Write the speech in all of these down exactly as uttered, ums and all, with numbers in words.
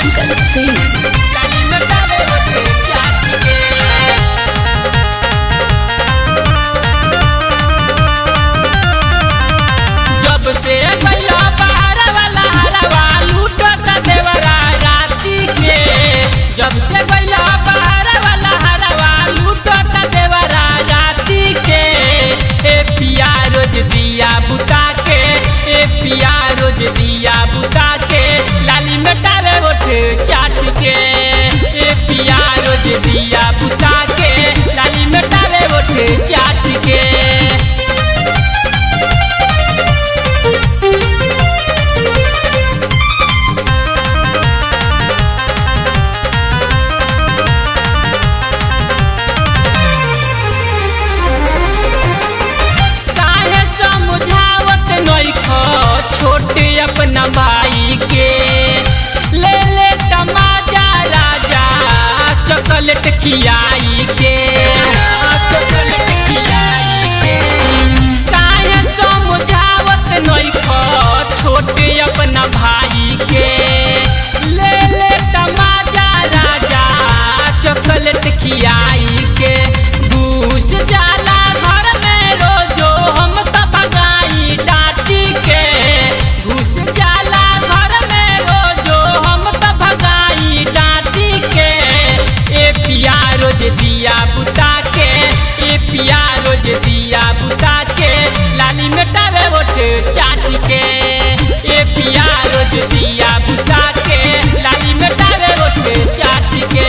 शंकर सिंह। दिया बुता के लाली मेटावे ओठ चाट के ए पिया रोज दिया बुता के लाली मेटावे ओठ चाट के। काहे समझावत नइखो छोटे अपना भाई के ले ले तमाजा राजा चॉकलेट खियाई के चॉकलेट खियाई के। काहे समझावत नइखो छोटे अपना भाई के ले ले तमाजा राजा चॉकलेट खियाई के। घुस जाला घर में रोजो हम त भगाई डांटी के। घुस जाला घर में रोजो हम त भगाई डांटी के। ए पिया रोज दिया बुता के ए पिया रोज दिया बुता के लाली मेटावे ओठ चाट के। ए पिया रोज दिया बुता के लाली मेटावे ओठ चाट के।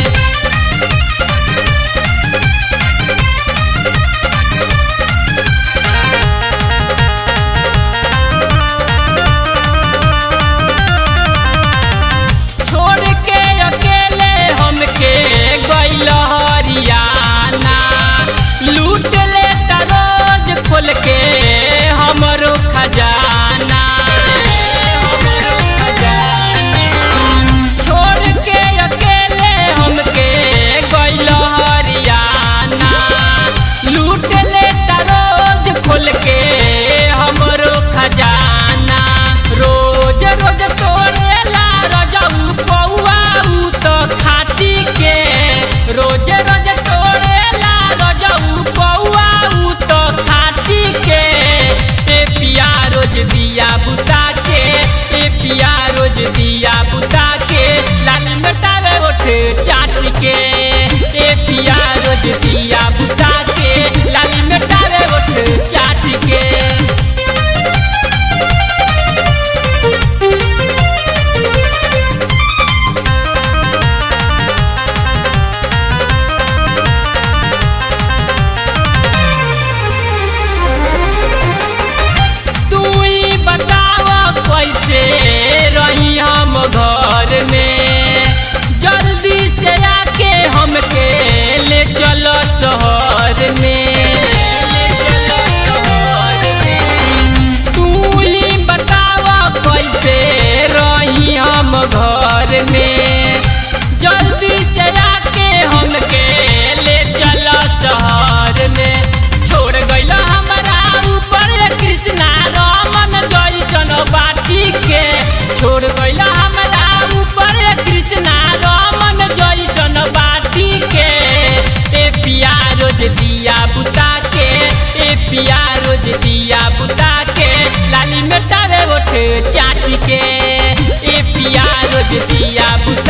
छोड़ के अकेले हमके गइल हरियाणा लूट ले रोज खोल के हमरो खजाना हमरो खजाना। छोड़ के अकेले हमके गइल हरियाणा लूट ले रोज खोल के हमरो खजाना। रोज रोज तोड़ेला रजऊ पौआ उ तो खाटी के। रोज रोज तोड़ेला रजऊ पौआ उ तो खाटी के। ए पिया रोज दिया बुता के ए पिया रोज दिया बुता के लाली मेटावे ओठ चाट के। ए पिया रोज दिया बुता के लाली मेटावे ओठ चाट के। तू ही बताव कैसे रही हम घर में जल्दी से आके हमके ले चलो शहर में ले चलो शहर में। तू ही बताव कैसे रही हम घर में जल्दी से आके हमके ले चलो शहर में। छोड़ गइला हमरा ऊपर कृष्णा रमन जैसन बाटी के। छोड़ गइला हमरा ऊपर कृष्णा रमन जैसन बाटी के। ए पिया रोज दिया बुता के ए पिया रोज दिया बुता के लाली मेटावे ओठ चाट के। ए पिया रोज दिया बुता